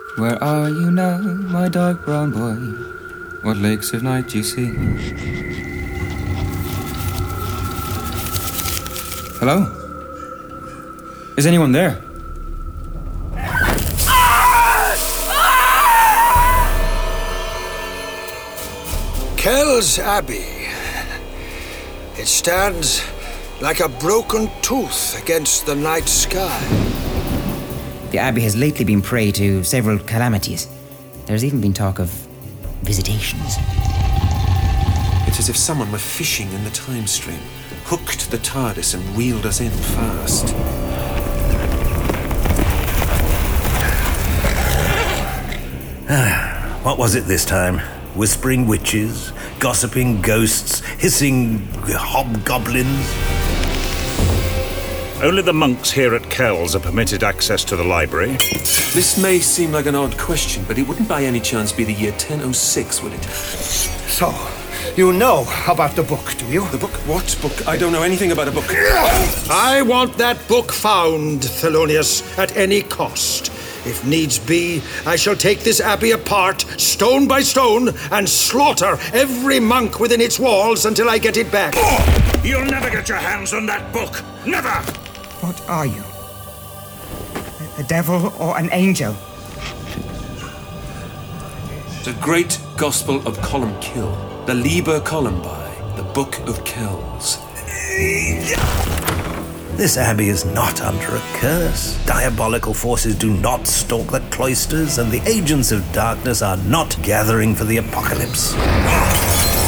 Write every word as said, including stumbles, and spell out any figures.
Where are you now, my dark brown boy? What lakes of night you see? Hello? Is anyone there? Kells Abbey. It stands like a broken tooth against the night sky. The Abbey has lately been prey to several calamities. There's even been talk of visitations. It's as if someone were fishing in the time stream, hooked the TARDIS and reeled us in fast. What was it this time? Whispering witches, gossiping ghosts, hissing hobgoblins? Only the monks here at Kells are permitted access to the library. This may seem like an odd question, but it wouldn't by any chance be the year ten oh six, would it? So, you know about the book, do you? The book? What book? I don't know anything about a book. I want that book found, Thelonious, at any cost. If needs be, I shall take this abbey apart, stone by stone, and slaughter every monk within its walls until I get it back. Oh, you'll never get your hands on that book! Never! What are you? A devil or an angel? The Great Gospel of Columkill, the Liber Columbae, the Book of Kells. This abbey is not under a curse. Diabolical forces do not stalk the cloisters, and the agents of darkness are not gathering for the apocalypse.